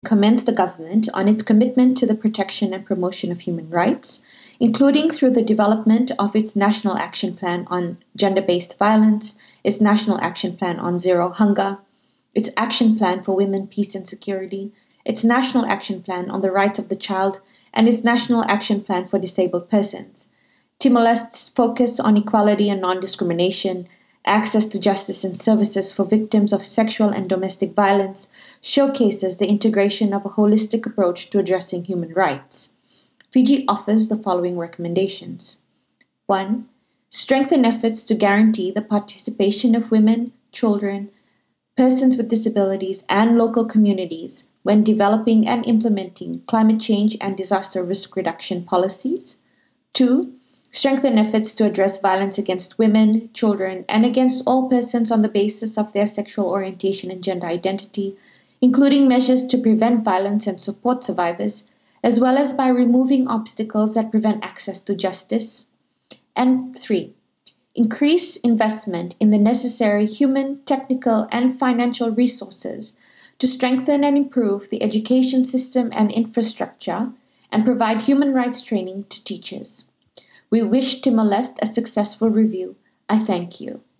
commends the government on its commitment to the protection and promotion of human rights, including through the development of its National Action Plan on Gender Based Violence, its National Action Plan on Zero Hunger, its Action Plan for Women, Peace and Security, its National Action Plan on the Rights of the Child, and its National Action Plan for Disabled Persons. Timor Leste's focus on equality and non discrimination, access to justice and services for victims of sexual and domestic violence showcases the integration of a holistic approach to addressing human rights. Fiji offers the following recommendations. 1. Strengthen efforts to guarantee the participation of women, children, persons with disabilities, and local communities when developing and implementing climate change and disaster risk reduction policies. 2. Strengthen efforts to address violence against women, children, and against all persons on the basis of their sexual orientation and gender identity, including measures to prevent violence and support survivors, as well as by removing obstacles that prevent access to justice. And 3. Increase investment in the necessary human, technical, and financial resources to strengthen and improve the education system and infrastructure and provide human rights training to teachers. We wish Timor Leste a successful review. I thank you.